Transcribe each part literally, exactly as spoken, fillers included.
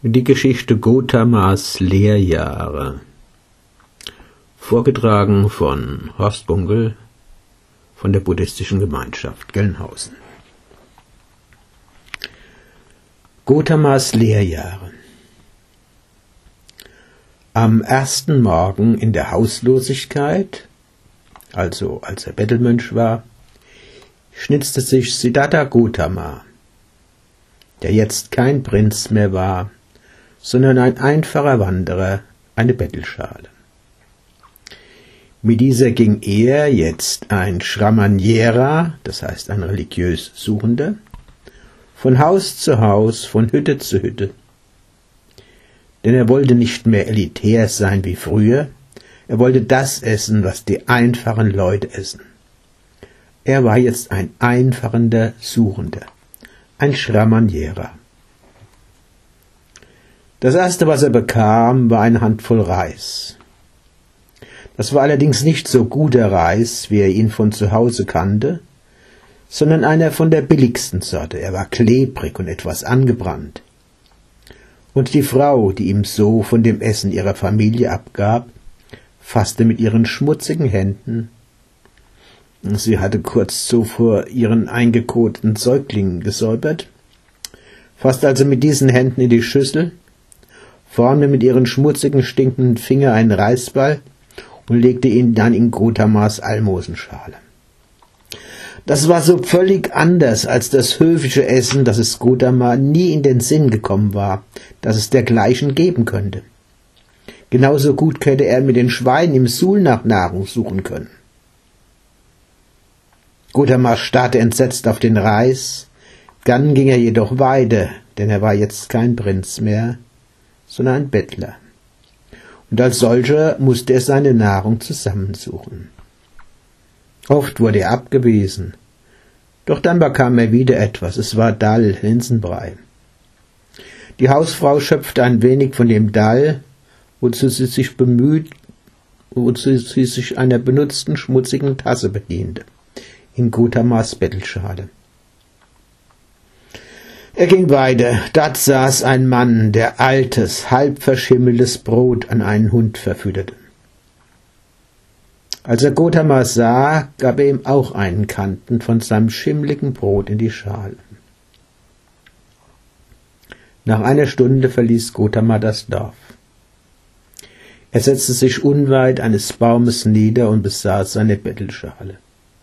Die Geschichte Gotamas Lehrjahre, vorgetragen von Horst Bunkel von der Buddhistischen Gemeinschaft Gelnhausen. Gotamas Lehrjahre. Am ersten Morgen in der Hauslosigkeit, also als er Bettelmönch war, schnitzte sich Siddhartha Gautama, der jetzt kein Prinz mehr war, sondern ein einfacher Wanderer, eine Bettelschale. Mit dieser ging er, jetzt ein Shramanjera, das heißt ein religiös Suchender, von Haus zu Haus, von Hütte zu Hütte. Denn er wollte nicht mehr elitär sein wie früher, er wollte das essen, was die einfachen Leute essen. Er war jetzt ein einfacher Suchender, ein Shramanjera. Das erste, was er bekam, war eine Handvoll Reis. Das war allerdings nicht so guter Reis, wie er ihn von zu Hause kannte, sondern einer von der billigsten Sorte. Er war klebrig und etwas angebrannt. Und die Frau, die ihm so von dem Essen ihrer Familie abgab, fasste mit ihren schmutzigen Händen, sie hatte kurz zuvor ihren eingekoteten Säugling gesäubert, fasste also mit diesen Händen in die Schüssel, formte mit ihren schmutzigen, stinkenden Fingern einen Reisball und legte ihn dann in Gautamas Almosenschale. Das war so völlig anders als das höfische Essen, dass es Gautama nie in den Sinn gekommen war, dass es dergleichen geben könnte. Genauso gut hätte er mit den Schweinen im Suhl nach Nahrung suchen können. Gautama starrte entsetzt auf den Reis, dann ging er jedoch weiter, denn er war jetzt kein Prinz mehr, sondern ein Bettler. Und als solcher musste er seine Nahrung zusammensuchen. Oft wurde er abgewiesen, doch dann bekam er wieder etwas, es war Dal, Linsenbrei. Die Hausfrau schöpfte ein wenig von dem Dal, wozu sie sich bemüht, wozu sie sich einer benutzten, schmutzigen Tasse bediente, in Gautamas Bettelschale. Er ging weiter, dort saß ein Mann, der altes, halb verschimmeltes Brot an einen Hund verfütterte. Als er Gautama sah, gab er ihm auch einen Kanten von seinem schimmligen Brot in die Schale. Nach einer Stunde verließ Gautama das Dorf. Er setzte sich unweit eines Baumes nieder und besaß seine Bettelschale.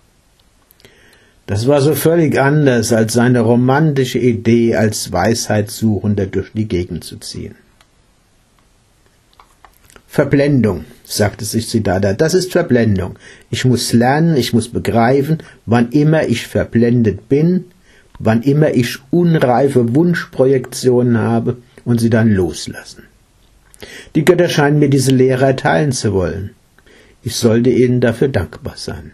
Das war so völlig anders als seine romantische Idee, als Weisheitssuchender durch die Gegend zu ziehen. Verblendung, sagte sich Siddhartha, das ist Verblendung. Ich muss lernen, ich muss begreifen, wann immer ich verblendet bin, wann immer ich unreife Wunschprojektionen habe und sie dann loslassen. Die Götter scheinen mir diese Lehre erteilen zu wollen. Ich sollte ihnen dafür dankbar sein.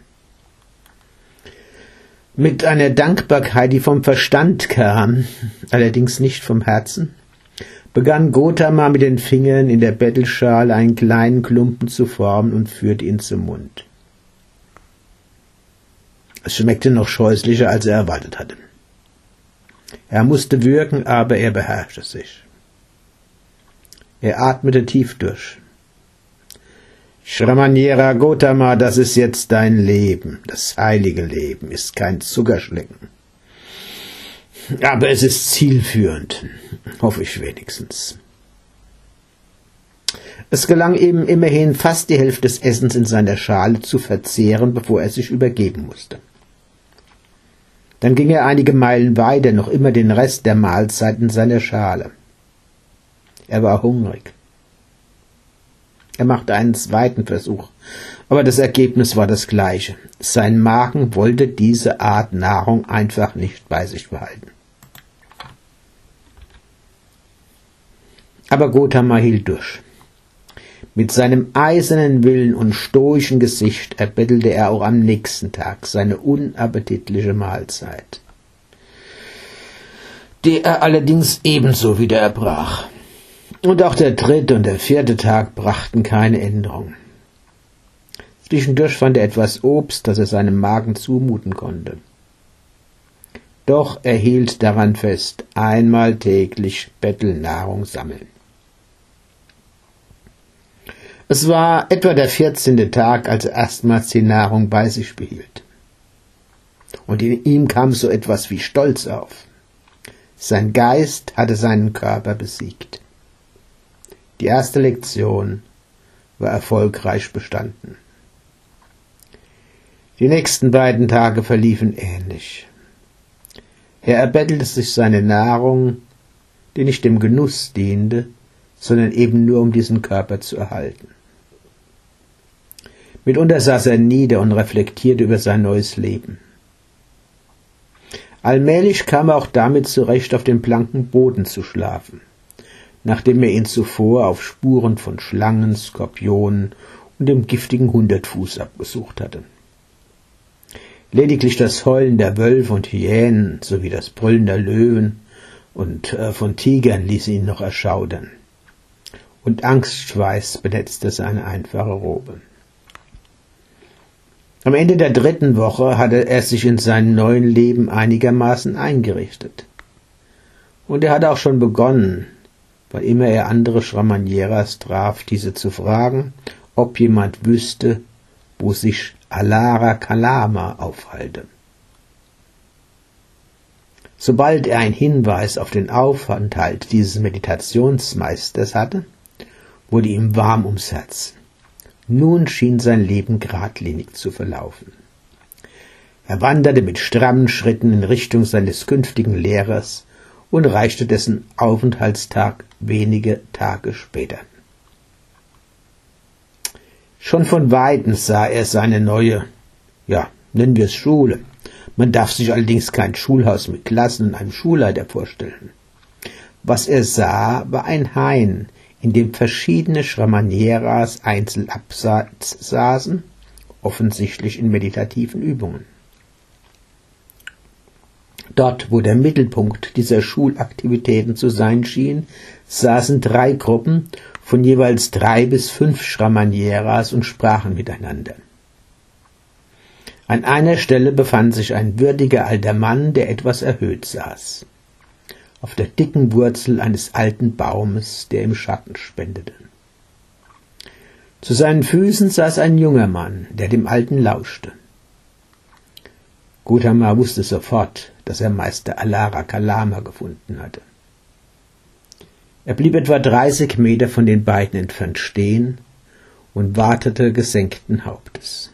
Mit einer Dankbarkeit, die vom Verstand kam, allerdings nicht vom Herzen, begann Gautama mit den Fingern in der Bettelschale einen kleinen Klumpen zu formen und führte ihn zum Mund. Es schmeckte noch scheußlicher, als er erwartet hatte. Er musste würgen, aber er beherrschte sich. Er atmete tief durch. Shramanjera Gautama, das ist jetzt dein Leben. Das heilige Leben ist kein Zuckerschlecken. Aber es ist zielführend, hoffe ich wenigstens. Es gelang ihm immerhin fast die Hälfte des Essens in seiner Schale zu verzehren, bevor er sich übergeben musste. Dann ging er einige Meilen weiter, noch immer den Rest der Mahlzeit in seiner Schale. Er war hungrig. Er machte einen zweiten Versuch, aber das Ergebnis war das gleiche. Sein Magen wollte diese Art Nahrung einfach nicht bei sich behalten. Aber Gautama hielt durch. Mit seinem eisernen Willen und stoischen Gesicht erbettelte er auch am nächsten Tag seine unappetitliche Mahlzeit, die er allerdings ebenso wieder erbrach. Und auch der dritte und der vierte Tag brachten keine Änderung. Zwischendurch fand er etwas Obst, das er seinem Magen zumuten konnte. Doch er hielt daran fest, einmal täglich Bettelnahrung sammeln. Es war etwa der vierzehnte Tag, als er erstmals die Nahrung bei sich behielt. Und in ihm kam so etwas wie Stolz auf. Sein Geist hatte seinen Körper besiegt. Die erste Lektion war erfolgreich bestanden. Die nächsten beiden Tage verliefen ähnlich. Er erbettelte sich seine Nahrung, die nicht dem Genuss diente, sondern eben nur um diesen Körper zu erhalten. Mitunter saß er nieder und reflektierte über sein neues Leben. Allmählich kam er auch damit zurecht, auf dem blanken Boden zu schlafen, nachdem er ihn zuvor auf Spuren von Schlangen, Skorpionen und dem giftigen Hundertfuß abgesucht hatte. Lediglich das Heulen der Wölfe und Hyänen sowie das Brüllen der Löwen und äh, von Tigern ließ ihn noch erschaudern, und Angstschweiß benetzte seine einfache Robe. Am Ende der dritten Woche hatte er sich in seinem neuen Leben einigermaßen eingerichtet. Und er hatte auch schon begonnen, weil immer er andere Schrammagneras traf, diese zu fragen, ob jemand wüsste, wo sich Alara Kalama aufhalte. Sobald er einen Hinweis auf den Aufenthalt dieses Meditationsmeisters hatte, wurde ihm warm ums Herz. Nun schien sein Leben geradlinig zu verlaufen. Er wanderte mit strammen Schritten in Richtung seines künftigen Lehrers und erreichte dessen Aufenthaltstag wenige Tage später. Schon von Weitem sah er seine neue, ja, nennen wir es Schule. Man darf sich allerdings kein Schulhaus mit Klassen und einem Schulleiter vorstellen. Was er sah, war ein Hain, in dem verschiedene Schrammagneras einzeln abseits saßen, offensichtlich in meditativen Übungen. Dort, wo der Mittelpunkt dieser Schulaktivitäten zu sein schien, saßen drei Gruppen von jeweils drei bis fünf Schrammagneras und sprachen miteinander. An einer Stelle befand sich ein würdiger alter Mann, der etwas erhöht saß, auf der dicken Wurzel eines alten Baumes, der ihm Schatten spendete. Zu seinen Füßen saß ein junger Mann, der dem Alten lauschte. Gotama wusste sofort, dass er Meister Alara Kalama gefunden hatte. Er blieb etwa dreißig Meter von den beiden entfernt stehen und wartete gesenkten Hauptes.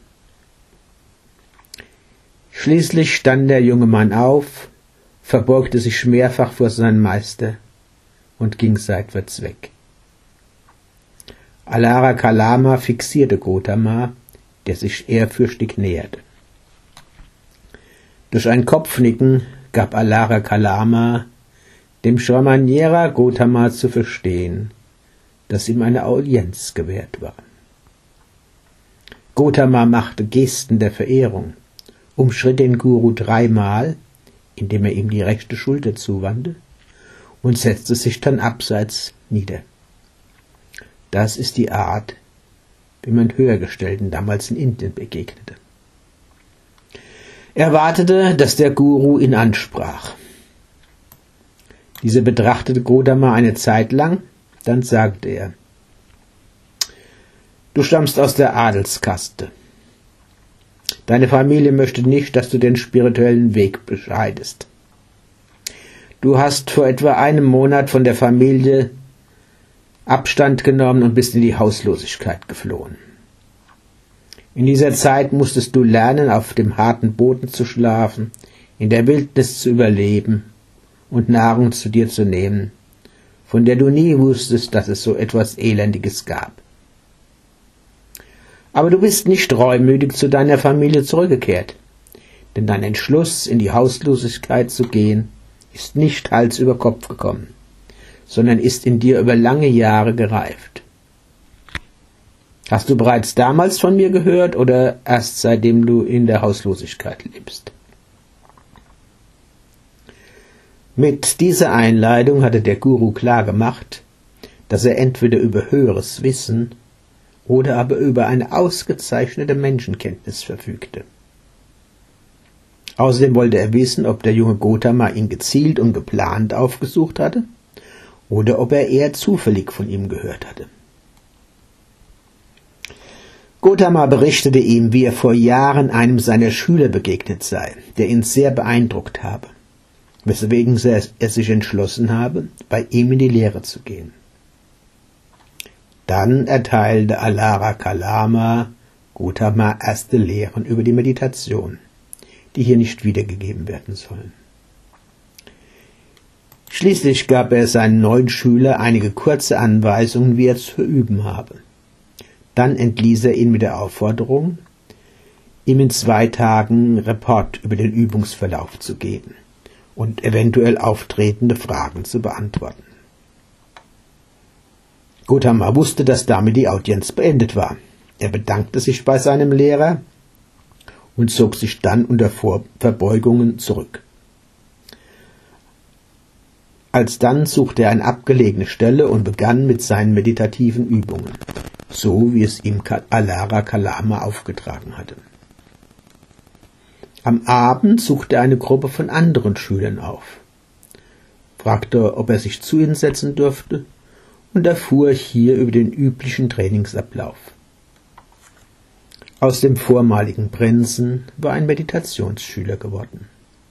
Schließlich stand der junge Mann auf, verbeugte sich mehrfach vor seinem Meister und ging seitwärts weg. Alara Kalama fixierte Gotama, der sich ehrfürchtig näherte. Durch ein Kopfnicken gab Alara Kalama dem Schrammagnera Gotama zu verstehen, dass ihm eine Audienz gewährt war. Gotama machte Gesten der Verehrung, umschritt den Guru dreimal, indem er ihm die rechte Schulter zuwandte, und setzte sich dann abseits nieder. Das ist die Art, wie man Höhergestellten damals in Indien begegnete. Er wartete, dass der Guru ihn ansprach. Dieser betrachtete Gotama eine Zeit lang, dann sagte er: Du stammst aus der Adelskaste. Deine Familie möchte nicht, dass du den spirituellen Weg beschreitest. Du hast vor etwa einem Monat von der Familie Abstand genommen und bist in die Hauslosigkeit geflohen. In dieser Zeit musstest du lernen, auf dem harten Boden zu schlafen, in der Wildnis zu überleben und Nahrung zu dir zu nehmen, von der du nie wusstest, dass es so etwas Elendiges gab. Aber du bist nicht reumütig zu deiner Familie zurückgekehrt, denn dein Entschluss, in die Hauslosigkeit zu gehen, ist nicht Hals über Kopf gekommen, sondern ist in dir über lange Jahre gereift. Hast du bereits damals von mir gehört oder erst seitdem du in der Hauslosigkeit lebst? Mit dieser Einleitung hatte der Guru klar gemacht, dass er entweder über höheres Wissen oder aber über eine ausgezeichnete Menschenkenntnis verfügte. Außerdem wollte er wissen, ob der junge Gotama ihn gezielt und geplant aufgesucht hatte oder ob er eher zufällig von ihm gehört hatte. Gotama berichtete ihm, wie er vor Jahren einem seiner Schüler begegnet sei, der ihn sehr beeindruckt habe, weswegen er sich entschlossen habe, bei ihm in die Lehre zu gehen. Dann erteilte Alarakalama Gotama erste Lehren über die Meditation, die hier nicht wiedergegeben werden sollen. Schließlich gab er seinen neuen Schüler einige kurze Anweisungen, wie er zu üben habe. Dann entließ er ihn mit der Aufforderung, ihm in zwei Tagen Report über den Übungsverlauf zu geben und eventuell auftretende Fragen zu beantworten. Gotama wusste, dass damit die Audienz beendet war. Er bedankte sich bei seinem Lehrer und zog sich dann unter Verbeugungen zurück. Alsdann suchte er eine abgelegene Stelle und begann mit seinen meditativen Übungen, so wie es ihm Alarakalama aufgetragen hatte. Am Abend suchte er eine Gruppe von anderen Schülern auf, fragte, ob er sich zu ihnen setzen dürfte, und erfuhr hier über den üblichen Trainingsablauf. Aus dem vormaligen Prinzen war ein Meditationsschüler geworden.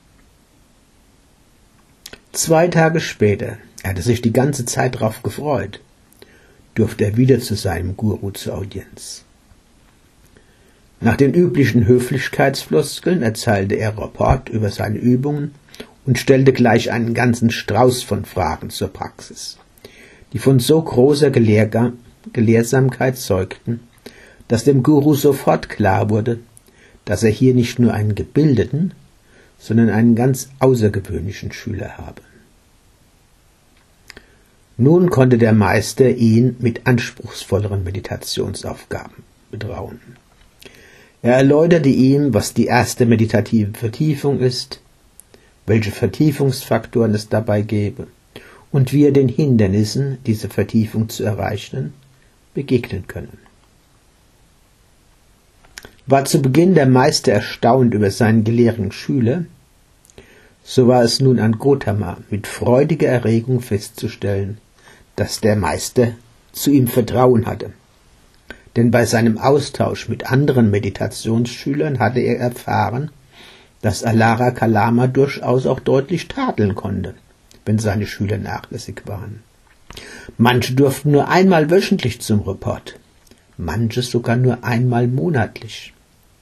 Zwei Tage später, er hatte sich die ganze Zeit darauf gefreut, durfte er wieder zu seinem Guru zur Audienz. Nach den üblichen Höflichkeitsfloskeln erzählte er Rapport über seine Übungen und stellte gleich einen ganzen Strauß von Fragen zur Praxis, die von so großer Gelehr- Gelehrsamkeit zeugten, dass dem Guru sofort klar wurde, dass er hier nicht nur einen gebildeten, sondern einen ganz außergewöhnlichen Schüler habe. Nun konnte der Meister ihn mit anspruchsvolleren Meditationsaufgaben betrauen. Er erläuterte ihm, was die erste meditative Vertiefung ist, welche Vertiefungsfaktoren es dabei gäbe und wie er den Hindernissen, diese Vertiefung zu erreichen, begegnen können. War zu Beginn der Meister erstaunt über seinen gelehrten Schüler, so war es nun an Gotama mit freudiger Erregung festzustellen, dass der Meister zu ihm Vertrauen hatte. Denn bei seinem Austausch mit anderen Meditationsschülern hatte er erfahren, dass Alarakalama durchaus auch deutlich tadeln konnte, wenn seine Schüler nachlässig waren. Manche durften nur einmal wöchentlich zum Report, manche sogar nur einmal monatlich.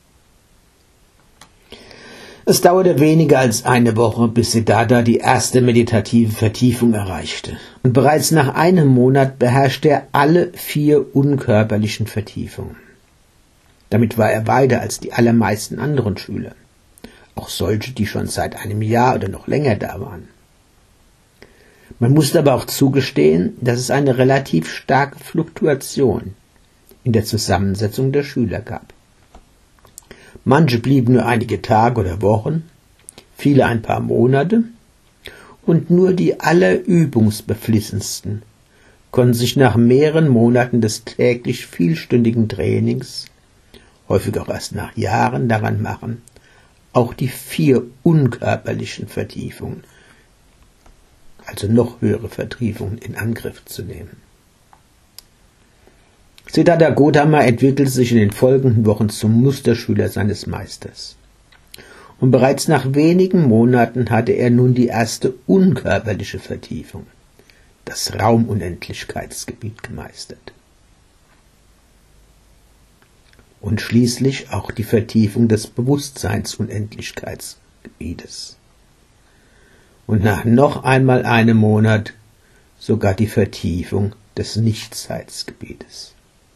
Es dauerte weniger als eine Woche, bis Siddhartha die erste meditative Vertiefung erreichte. Und bereits nach einem Monat beherrschte er alle vier unkörperlichen Vertiefungen. Damit war er weiter als die allermeisten anderen Schüler, auch solche, die schon seit einem Jahr oder noch länger da waren. Man musste aber auch zugestehen, dass es eine relativ starke Fluktuation in der Zusammensetzung der Schüler gab. Manche blieben nur einige Tage oder Wochen, viele ein paar Monate, und nur die allerübungsbeflissensten konnten sich nach mehreren Monaten des täglich vielstündigen Trainings, häufig auch erst nach Jahren, daran machen, auch die vier unkörperlichen Vertiefungen, also noch höhere Vertiefungen, in Angriff zu nehmen. Siddhartha Gautama entwickelte sich in den folgenden Wochen zum Musterschüler seines Meisters. Und bereits nach wenigen Monaten hatte er nun die erste unkörperliche Vertiefung, das Raumunendlichkeitsgebiet, gemeistert. Und schließlich auch die Vertiefung des Bewusstseinsunendlichkeitsgebietes. Und nach noch einmal einem Monat sogar die Vertiefung des Nichtzeitsgebietes.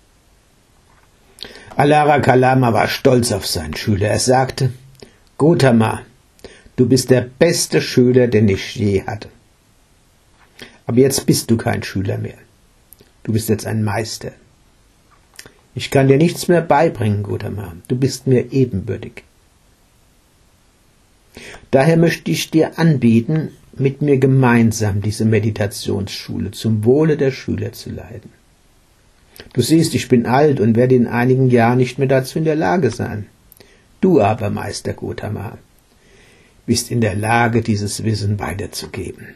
Alarakalama war stolz auf seinen Schüler. Er sagte: Gautama, du bist der beste Schüler, den ich je hatte. Aber jetzt bist du kein Schüler mehr. Du bist jetzt ein Meister. Ich kann dir nichts mehr beibringen, Gautama. Du bist mir ebenbürtig. Daher möchte ich dir anbieten, mit mir gemeinsam diese Meditationsschule zum Wohle der Schüler zu leiten. Du siehst, ich bin alt und werde in einigen Jahren nicht mehr dazu in der Lage sein. Du aber, Meister Gautama, bist in der Lage, dieses Wissen weiterzugeben.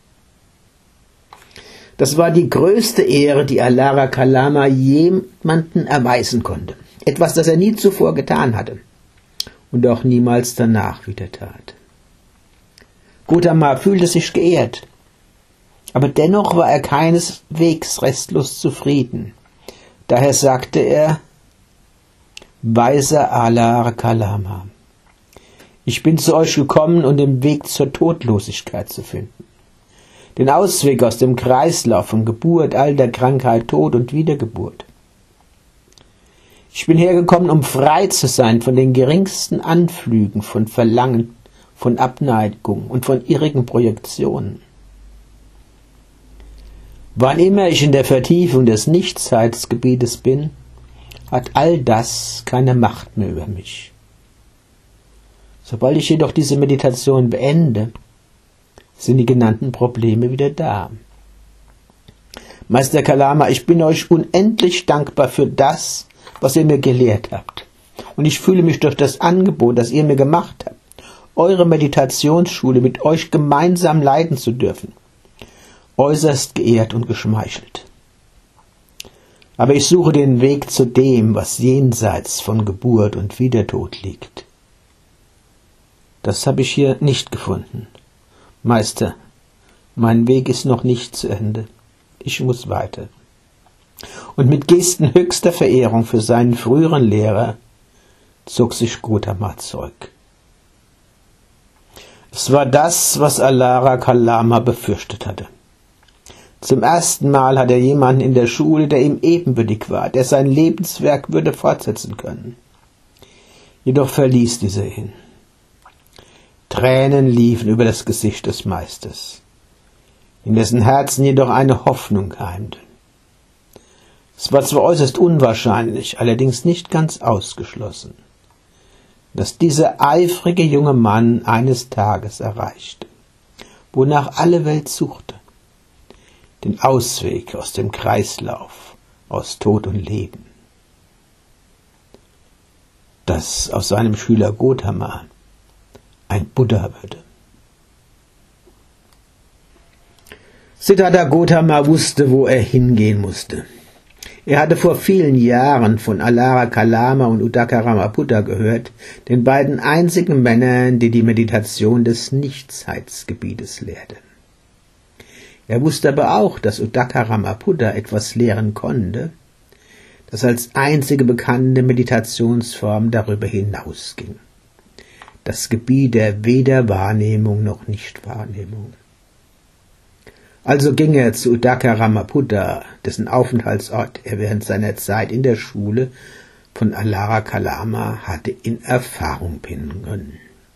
Das war die größte Ehre, die Alara Kalama jemanden erweisen konnte. Etwas, das er nie zuvor getan hatte und auch niemals danach wieder tat. Gautama fühlte sich geehrt, aber dennoch war er keineswegs restlos zufrieden. Daher sagte er: Weiser Alara Kalama, ich bin zu euch gekommen, um den Weg zur Todlosigkeit zu finden. Den Ausweg aus dem Kreislauf von Geburt, Alter, Krankheit, Tod und Wiedergeburt. Ich bin hergekommen, um frei zu sein von den geringsten Anflügen, von Verlangen, von Abneigung und von irrigen Projektionen. Wann immer ich in der Vertiefung des Nichtzeitsgebietes bin, hat all das keine Macht mehr über mich. Sobald ich jedoch diese Meditation beende, sind die genannten Probleme wieder da. Meister Kalama, ich bin euch unendlich dankbar für das, was ihr mir gelehrt habt. Und ich fühle mich durch das Angebot, das ihr mir gemacht habt, eure Meditationsschule mit euch gemeinsam leiten zu dürfen, äußerst geehrt und geschmeichelt. Aber ich suche den Weg zu dem, was jenseits von Geburt und Wiedertod liegt. Das habe ich hier nicht gefunden. Meister, mein Weg ist noch nicht zu Ende. Ich muss weiter. Und mit Gesten höchster Verehrung für seinen früheren Lehrer zog sich Gautama zurück. Es war das, was Alara Kalama befürchtet hatte. Zum ersten Mal hatte er jemanden in der Schule, der ihm ebenbürtig war, der sein Lebenswerk würde fortsetzen können. Jedoch verließ dieser ihn. Tränen liefen über das Gesicht des Meisters, in dessen Herzen jedoch eine Hoffnung keimte. Es war zwar äußerst unwahrscheinlich, allerdings nicht ganz ausgeschlossen, dass dieser eifrige junge Mann eines Tages erreichte, wonach alle Welt suchte, den Ausweg aus dem Kreislauf, aus Tod und Leben. Dass aus seinem Schüler Gautama ein Buddha würde. Siddhartha Gautama wusste, wo er hingehen musste. Er hatte vor vielen Jahren von Alara Kalama und Uddaka Ramaputta gehört, den beiden einzigen Männern, die die Meditation des Nichtzeitsgebietes lehrten. Er wusste aber auch, dass Uddaka Ramaputta etwas lehren konnte, das als einzige bekannte Meditationsform darüber hinausging. Das Gebiet der weder Wahrnehmung noch Nichtwahrnehmung. Also ging er zu Uddaka Ramaputta, dessen Aufenthaltsort er während seiner Zeit in der Schule von Alara Kalama hatte in Erfahrung bringen können.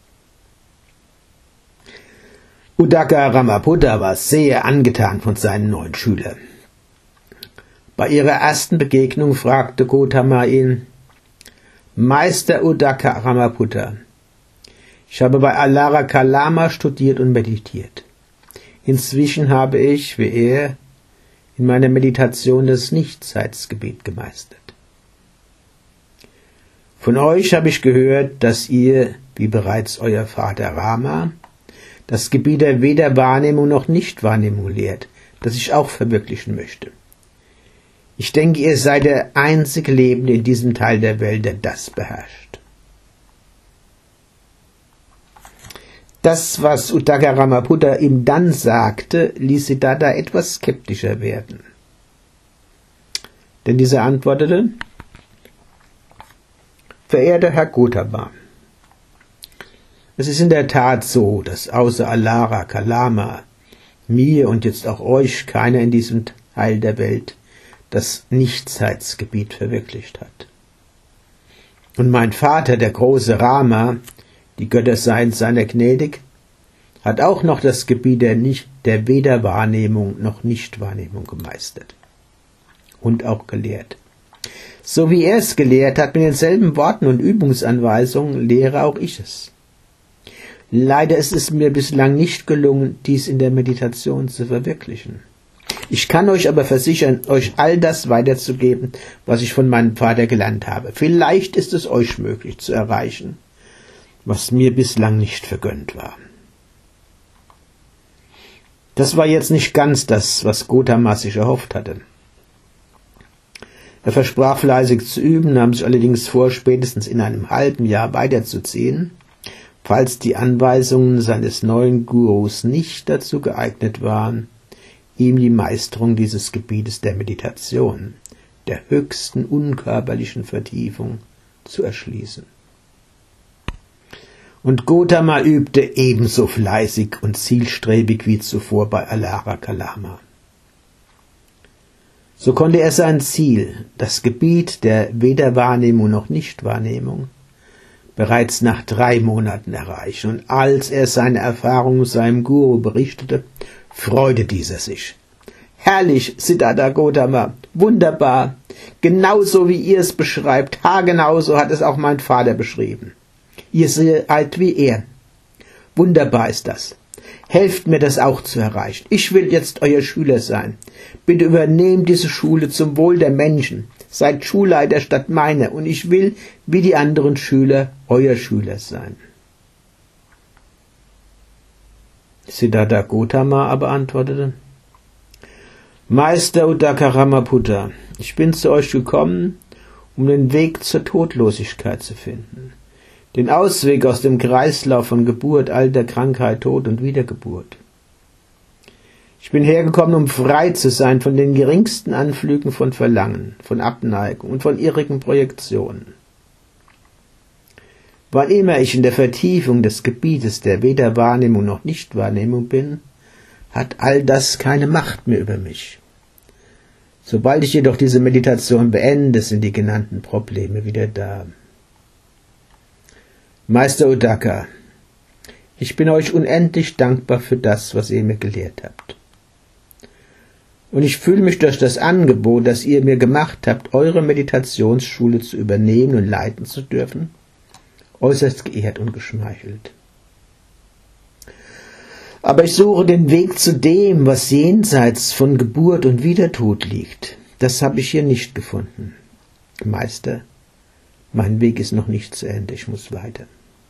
Uddaka Ramaputta war sehr angetan von seinen neuen Schülern. Bei ihrer ersten Begegnung fragte Gautama ihn: Meister Uddaka Ramaputta, ich habe bei Alara Kalama studiert und meditiert. Inzwischen habe ich, wie er, in meiner Meditation das Nichtzeitsgebet gemeistert. Von euch habe ich gehört, dass ihr, wie bereits euer Vater Rama, das Gebiet der weder Wahrnehmung noch Nichtwahrnehmung lehrt, das ich auch verwirklichen möchte. Ich denke, ihr seid der einzige Lebende in diesem Teil der Welt, der das beherrscht. Das, was Uddaka Ramaputta ihm dann sagte, ließ Siddhartha etwas skeptischer werden. Denn dieser antwortete: Verehrter Herr Gautama, es ist in der Tat so, dass außer Alara Kalama, mir und jetzt auch euch keiner in diesem Teil der Welt das Nichtzeitsgebiet verwirklicht hat. Und mein Vater, der große Rama, die Götter seien seiner gnädig, hat auch noch das Gebiet der, nicht, der weder Wahrnehmung noch Nichtwahrnehmung gemeistert und auch gelehrt. So wie er es gelehrt hat, mit denselben Worten und Übungsanweisungen, lehre auch ich es. Leider ist es mir bislang nicht gelungen, dies in der Meditation zu verwirklichen. Ich kann euch aber versichern, euch all das weiterzugeben, was ich von meinem Vater gelernt habe. Vielleicht ist es euch möglich zu erreichen, was mir bislang nicht vergönnt war. Das war jetzt nicht ganz das, was Gotama sich erhofft hatte. Er versprach fleißig zu üben, nahm sich allerdings vor, spätestens in einem halben Jahr weiterzuziehen, falls die Anweisungen seines neuen Gurus nicht dazu geeignet waren, ihm die Meisterung dieses Gebietes der Meditation, der höchsten unkörperlichen Vertiefung, zu erschließen. Und Gotama übte ebenso fleißig und zielstrebig wie zuvor bei Alara Kalama. So konnte er sein Ziel, das Gebiet der weder Wahrnehmung noch Nichtwahrnehmung, bereits nach drei Monaten erreichen, und als er seine Erfahrungen seinem Guru berichtete, freute dieser sich. Herrlich, Siddhartha Gautama, wunderbar, genauso wie ihr es beschreibt, haargenauso hat es auch mein Vater beschrieben. Ihr seid wie er. Wunderbar ist das. Helft mir, das auch zu erreichen. Ich will jetzt euer Schüler sein. Bitte übernehmt diese Schule zum Wohl der Menschen. Seid Schulleiter statt meiner, und ich will, wie die anderen Schüler, euer Schüler sein. Siddhartha Gautama aber antwortete: Meister Uddaka Ramaputta, ich bin zu euch gekommen, um den Weg zur Todlosigkeit zu finden. Den Ausweg aus dem Kreislauf von Geburt, Alter, Krankheit, Tod und Wiedergeburt. Ich bin hergekommen, um frei zu sein von den geringsten Anflügen von Verlangen, von Abneigung und von irrigen Projektionen. Wann immer ich in der Vertiefung des Gebietes der weder Wahrnehmung noch Nichtwahrnehmung bin, hat all das keine Macht mehr über mich. Sobald ich jedoch diese Meditation beende, sind die genannten Probleme wieder da. Meister Uddaka, ich bin euch unendlich dankbar für das, was ihr mir gelehrt habt. Und ich fühle mich durch das Angebot, das ihr mir gemacht habt, eure Meditationsschule zu übernehmen und leiten zu dürfen, äußerst geehrt und geschmeichelt. Aber ich suche den Weg zu dem, was jenseits von Geburt und Wiedertod liegt. Das habe ich hier nicht gefunden. Meister, mein Weg ist noch nicht zu Ende, ich muss weiter.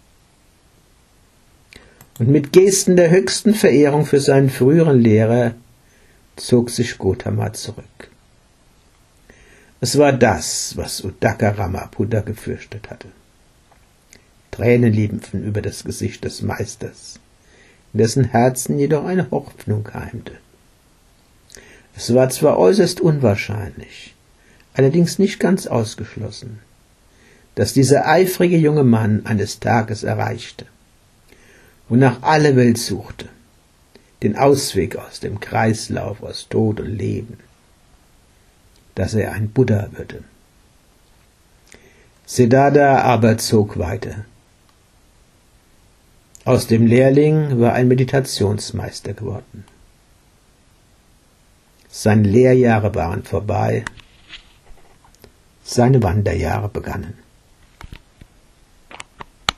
Und mit Gesten der höchsten Verehrung für seinen früheren Lehrer zog sich Gotama zurück. Es war das, was Uddaka Ramaputta gefürchtet hatte. Tränen liefen über das Gesicht des Meisters, in dessen Herzen jedoch eine Hoffnung keimte. Es war zwar äußerst unwahrscheinlich, allerdings nicht ganz ausgeschlossen, dass dieser eifrige junge Mann eines Tages erreichte, wonach alle Welt suchte, den Ausweg aus dem Kreislauf aus Tod und Leben, dass er ein Buddha würde. Siddhartha aber zog weiter. Aus dem Lehrling war ein Meditationsmeister geworden. Seine Lehrjahre waren vorbei, seine Wanderjahre begannen.